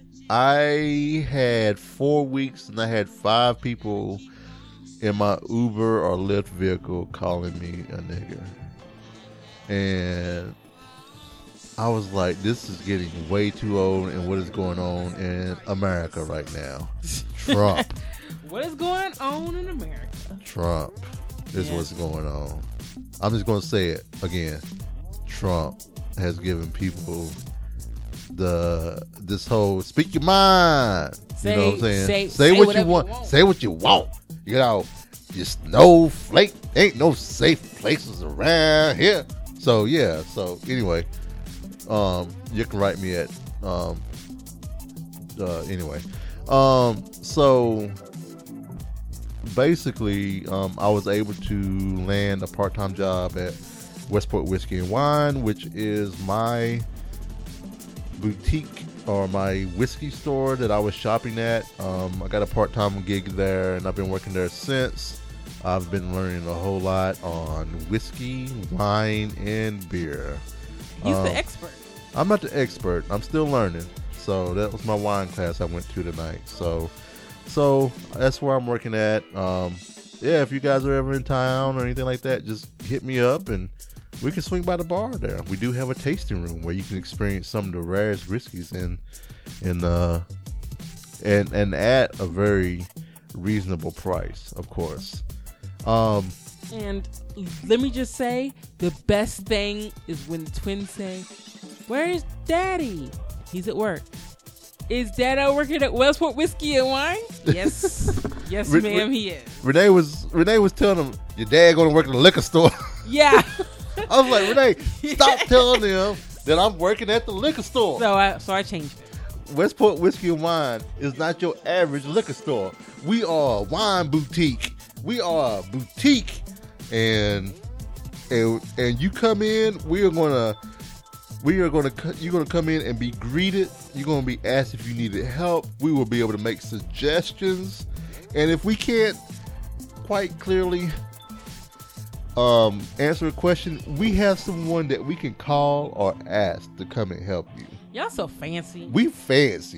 I had four weeks and I had five people in my Uber or Lyft vehicle calling me a nigger. And I was like, this is getting way too old, and what is going on in America right now? Trump. What is going on in America? Trump is Yeah. what's going on. I'm just going to say it again. Trump has given people the this whole speak your mind. Say- you know what I'm saying? say- say say what you whatever you want. want. Say what you want. You know, you snowflake. Ain't no safe places around here. So yeah. So anyway, um, you can write me at um. Uh, anyway, um, so basically, um, I was able to land a part-time job at Westport Whiskey and Wine, which is my boutique or my whiskey store that I was shopping at. Um, I got a part-time gig there, and I've been working there since. I've been learning a whole lot on whiskey, wine, and beer. He's Um, the expert. I'm not the expert. I'm still learning. So that was my wine class I went to tonight. So, so that's where I'm working at. Um, yeah, if you guys are ever in town or anything like that, just hit me up and we can swing by the bar there. We do have a tasting room where you can experience some of the rarest whiskeys and and uh and and at a very reasonable price, of course. Um, And let me just say, the best thing is when the twins say, "Where's Daddy?" He's at work. Is Dad working at Westport Whiskey and Wine? Yes. Yes, Re- ma'am, re- he is. Renee was Renee was telling him your dad going to work at the liquor store. Yeah. I was like, Renee, stop telling them that I'm working at the liquor store. So I so I changed it. Westport Whiskey and Wine is not your average liquor store. We are a wine boutique. We are a boutique, and and and you come in, we are gonna we are gonna you're gonna come in and be greeted. You're gonna be asked if you needed help. We will be able to make suggestions, and if we can't quite clearly um, answer a question, we have someone that we can call or ask to come and help you. Y'all so fancy. We fancy.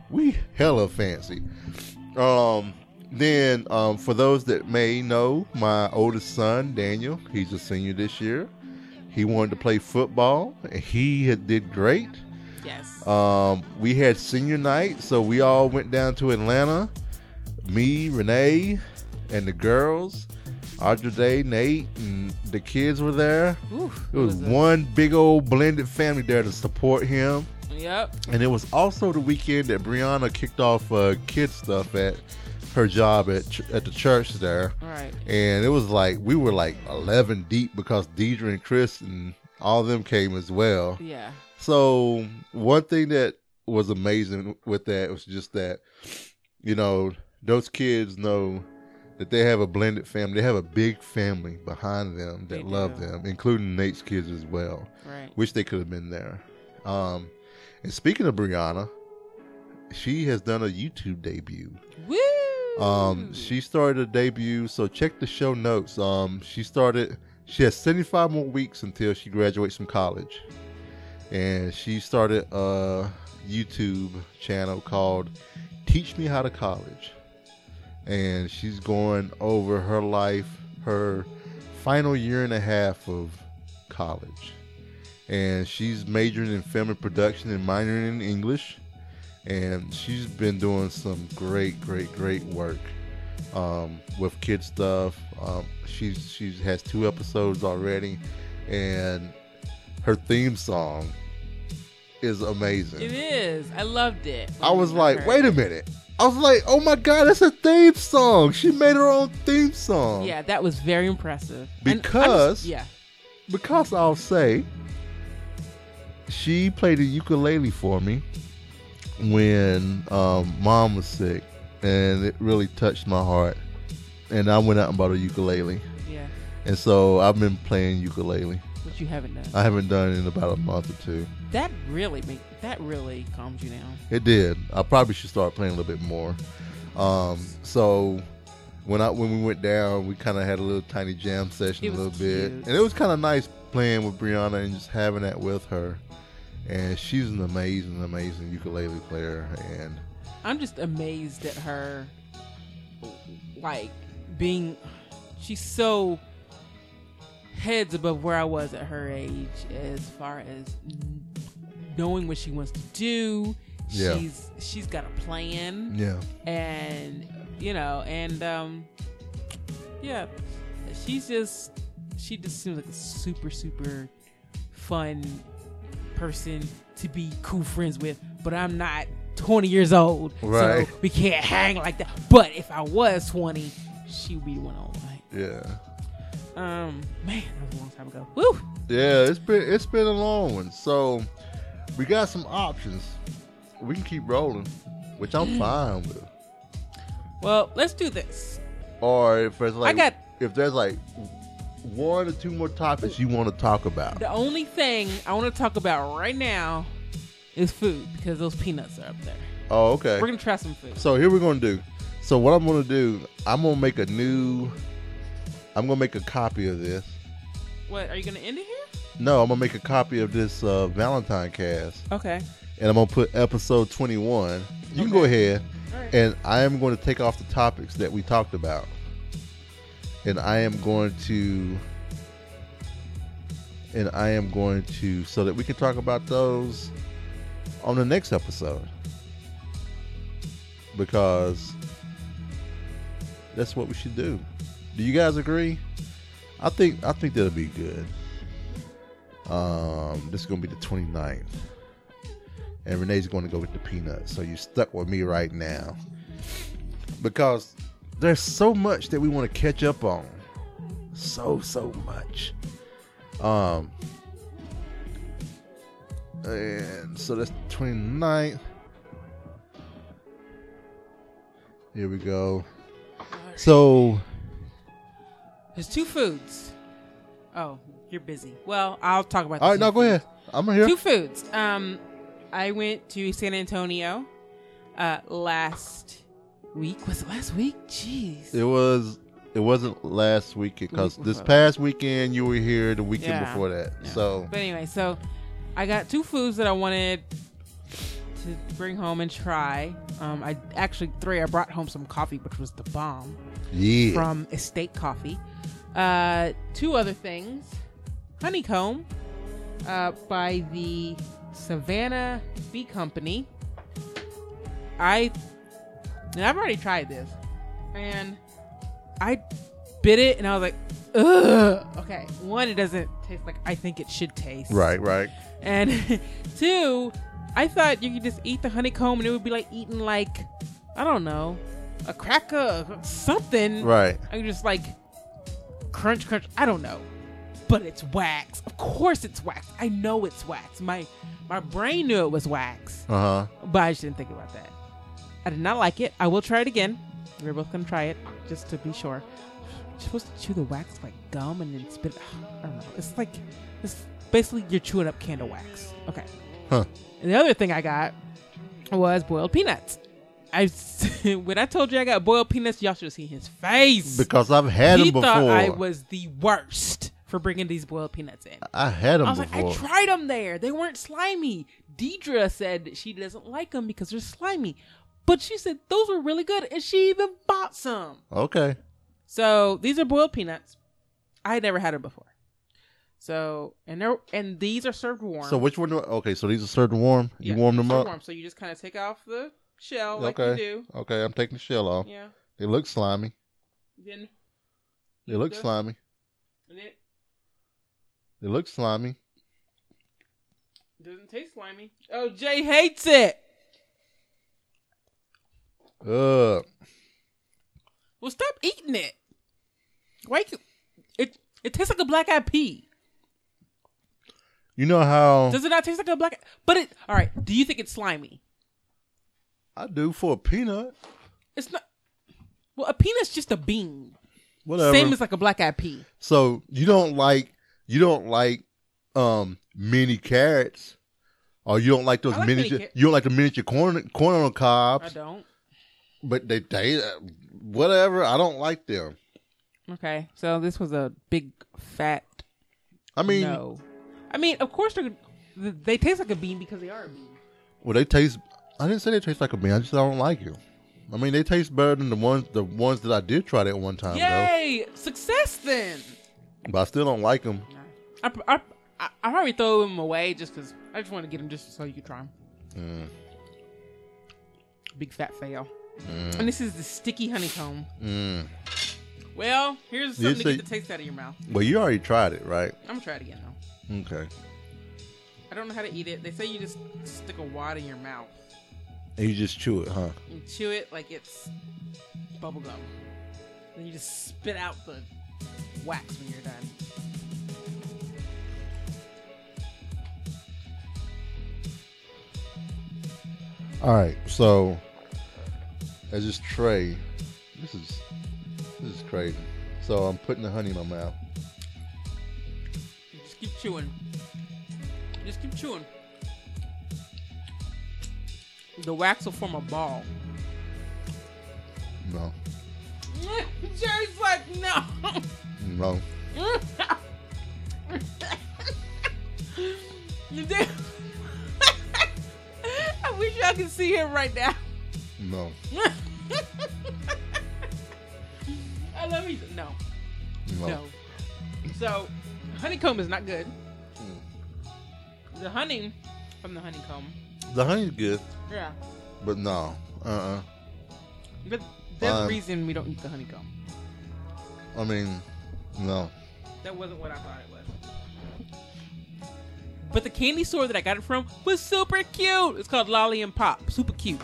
we hella fancy. Um, then um, for those that may know, my oldest son Daniel, he's a senior this year. He wanted to play football, and he had, did great. Yes. Um, we had senior night, so we all went down to Atlanta. Me, Renee, and the girls. Audrey, Nate, and the kids were there. Oof, it was, was one big old blended family there to support him. Yep. And it was also the weekend that Brianna kicked off uh, kid stuff at her job at ch- at the church there. Right. And it was like we were like eleven deep because Deidre and Chris and all of them came as well. Yeah. So one thing that was amazing with that was just that, you know, those kids know that they have a blended family. They have a big family behind them that They love do. them, including Nate's kids as well. Right. Wish they could have been there. Um, and speaking of Brianna, she has done a YouTube debut. Woo! Um, she started a debut, so check the show notes. Um, she started. She has seventy-five more weeks until she graduates from college, and she started a YouTube channel called "Teach Me How to College." And she's going over her life, her final year and a half of college. And she's majoring in film and production and minoring in English. And she's been doing some great, great, great work um, with kid stuff. Um, she's she has two episodes already. And her theme song is amazing. It is. I loved it. I was like, heard wait a it. minute. I was like, oh my God, that's a theme song. She made her own theme song. Yeah, that was very impressive. And I'm Because, just- yeah, because I'll say, she played the ukulele for me when um, Mom was sick, and it really touched my heart. And I went out and bought a ukulele. yeah. And so I've been playing ukulele. Which you haven't done. I haven't done it in about a month or two. that really make that really calms you down. It did. I probably should start playing a little bit more. Um, so when I when we went down, we kind of had a little tiny jam session It a was little bit, cute. and it was kind of nice playing with Brianna and just having that with her. And she's an amazing, amazing ukulele player. And I'm just amazed at her, like being. She's so heads above where I was at her age, as far as knowing what she wants to do. Yeah. She's she's got a plan. yeah, And you know, and um yeah, she's just she just seems like a super super fun person to be cool friends with. But I'm not twenty years old, Right. so we can't hang like that. But if I was twenty, she would be the one on like. yeah, Um, man, that was a long time ago. Woo! yeah. It's been it's been a long one. So we got some options. We can keep rolling, which I'm fine with. Well, let's do this. Or if there's like, I got- if there's like one or two more topics you want to talk about. The only thing I want to talk about right now is food, because those peanuts are up there. Oh, okay. We're gonna try some food. So here we're gonna do. So what I'm gonna do, I'm gonna make a new. I'm gonna make a copy of this. What, are you gonna end it here? No, I'm gonna make a copy of this uh, Valentine cast, Okay. and I'm gonna put episode twenty-one. You can go ahead, All right. and I am going to take off the topics that we talked about, and I am going to, and I am going to, so that we can talk about those on the next episode, because that's what we should do. Do you guys agree? I think I think that'll be good. Um, this is gonna be the twenty-ninth. And Renee's going to go with the peanuts. So you're stuck with me right now. Because there's so much that we want to catch up on. So, so much. Um, and so that's the twenty-ninth. Here we go. So, There's two foods. Oh, you're busy. Well, I'll talk about. all the right, two now go foods. ahead. I'm here. Two foods. Um, I went to San Antonio uh, last week. Was it last week? Jeez. It was. It wasn't last weekend because week this before. past weekend you were here. The weekend Yeah. before that. Yeah. So But anyway, so I got two foods that I wanted to bring home and try. Um, I actually, three, I brought home some coffee, which was the bomb. Yeah. From Estate Coffee. Uh, two other things. Honeycomb uh, by the Savannah Bee Company. I, and I've already tried this. And I bit it and I was like, ugh. Okay, one, it doesn't taste like I think it should taste. Right, right. And two, I thought you could just eat the honeycomb and it would be like eating like, I don't know, a cracker, something. Right. I could just like crunch, crunch. I don't know. But it's wax. Of course it's wax. I know it's wax. My my brain knew it was wax. Uh-huh. But I just didn't think about that. I did not like it. I will try it again. We're both going to try it just to be sure. You're supposed to chew the wax like gum and then spit it. I don't know. It's like, it's basically you're chewing up candle wax. Okay. Huh. And the other thing I got was boiled peanuts. I when I told you I got boiled peanuts, y'all should have seen his face. Because I've had he them before. He thought I was the worst for bringing these boiled peanuts in. I had them I was before. like, I tried them there. They weren't slimy. Deidre said that she doesn't like them because they're slimy. But she said those were really good, and she even bought some. Okay. So these are boiled peanuts. I had never had them before. So and they're and these are served warm. So which one? Do I, okay, so these are served warm. You yeah, warm them up. warm. So you just kind of take off the shell like okay. you do. Okay, I'm taking the shell off. Yeah. They look slimy. Then They look the, slimy. And it They look slimy. doesn't taste slimy. Oh, Jay hates it. Ugh. Well, stop eating it. Why? You, it it tastes like a black eyed pea. You know how Does it not taste like a black? But it. All right. Do you think it's slimy? I do for a peanut. It's not. Well, a peanut's just a bean. Whatever. Same as like a black eyed pea. So you don't like you don't like um mini carrots, or you don't like those I like miniature. mini ca- you don't like the miniature corn corn on the I cobs. don't. But they they uh, whatever. I don't like them. Okay, so this was a big fat. I mean, no. I mean, of course they they taste like a bean because they are a bean. well, they taste. I didn't say they taste like a bean. I just don't like them. I mean, they taste better than the ones the ones that I did try that one time. Yay! Success then. Though. But I still don't like them. I I I, I probably throw them away just because I just want to get them just so you can try them. Mm. Big fat fail. Mm. And this is the sticky honeycomb. Mm. Well, here's something You to say- get the taste out of your mouth. Well, you already tried it, right? I'm gonna try it again though. Okay. I don't know how to eat it. They say you just stick a wad in your mouth And you just chew it, huh? and chew it like it's bubble gum. Then you just spit out the wax when you're done. All right. So, as this tray, this is this is crazy. So I'm putting the honey in my mouth. You just keep chewing. Just keep chewing. The wax will form a ball. No, Jerry's like, no. no. I wish y'all could see him right now. No. I love you. No. No. No. So, honeycomb is not good. Mm. The honey from the honeycomb. The honey's good, Yeah. but no. Uh-uh. But there's a Um, reason we don't eat the honeycomb. I mean, no. That wasn't what I thought it was. But the candy store that I got it from was super cute. It's called Lolly and Pop. Super cute.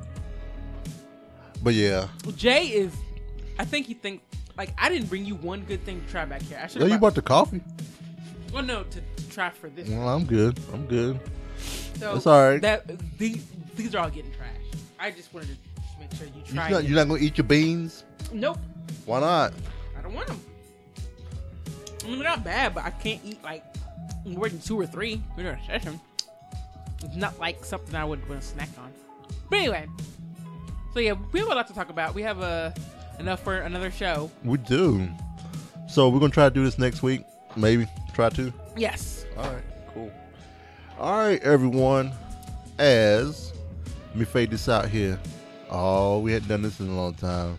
But yeah. Jay is, I think he thinks, like, I didn't bring you one good thing to try back here. I should Oh, you have bought the coffee? Well, no, to, to try for this. Well, I'm good. I'm good. So That's all right. That, these, these are all getting trashed. I just wanted to make sure you You're try not, it. you're not going to eat your beans? Nope. Why not? I don't want them. I mean, they're not bad, but I can't eat, like, more than two or three in a session. It's not like something I would want to snack on. But anyway. So, yeah, we have a lot to talk about. We have uh, enough for another show. We do. So we're going to try to do this next week. Maybe. Try to. Yes. All right. Cool. All right, everyone. As Let me fade this out here. Oh, we hadn't done this in a long time.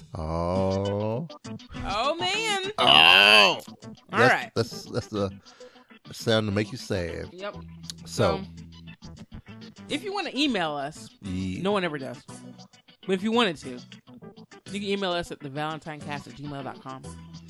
Oh. Oh man. Oh. All that's, right. That's that's the sound to make you sad. Yep. So, So, if you want to email us, yeah. no one ever does. But if you wanted to, you can email us at the valentine cast at gmail dot com.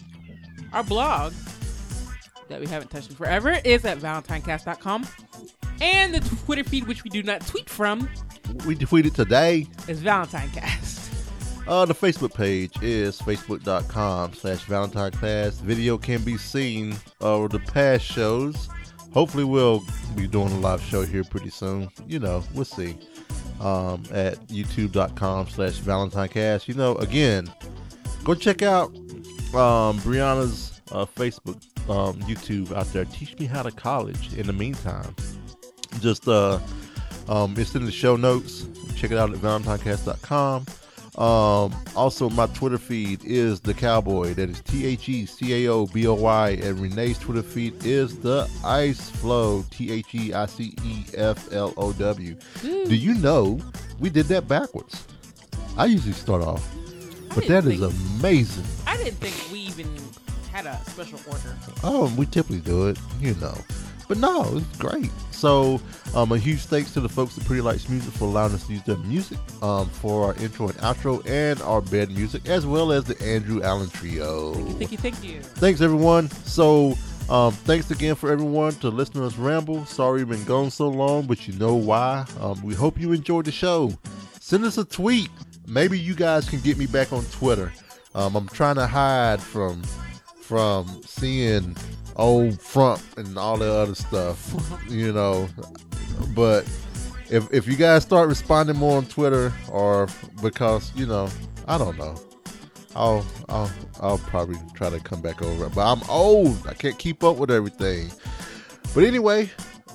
Our blog that we haven't touched in forever is at valentine cast dot com. And the Twitter feed, which we do not tweet from, we tweeted today. is ValentineCast. Uh, the Facebook page is facebook.com slash ValentineCast. Video can be seen over the past shows. Hopefully we'll be doing a live show here pretty soon. You know, we'll see. Um, at youtube.com slash ValentineCast. You know, again, go check out um, Brianna's uh, Facebook, um, YouTube out there. Teach Me How to College in the meantime. Just, uh, um, it's in the show notes. Check it out at ValentineCast dot com. Um, also, my Twitter feed is The Cowboy. That is T H E C A O B O Y. And Renee's Twitter feed is The Ice Flow. T H E I C E F L O W. Ooh. Do you know we did that backwards? I usually start off. But that is think- amazing. I didn't think we even had a special order. Oh, we typically do it, you know. But no, it's great. So, um, a huge thanks to the folks at Pretty Lights Music for allowing us to use their music um, for our intro and outro and our bed music, as well as the Andrew Allen Trio. Thank you, thank you. Thanks, everyone. So, um, thanks again for everyone to listen to us ramble. Sorry we've been gone so long, but you know why. Um, we hope you enjoyed the show. Send us a tweet. Maybe you guys can get me back on Twitter. Um, I'm trying to hide from from seeing old Trump and all the other stuff, you know. But if if you guys start responding more on Twitter, or because you know, I don't know, I'll I'll I'll probably try to come back over. But I'm old; I can't keep up with everything. But anyway,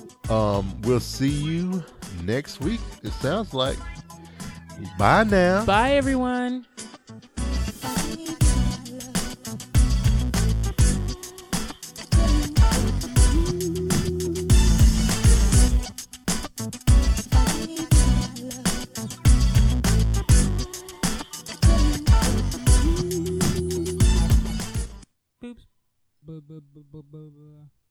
um, we'll see you next week. It sounds like. Bye now. Bye, everyone. Boops. Bu- bu- bu- bu- bu- bu-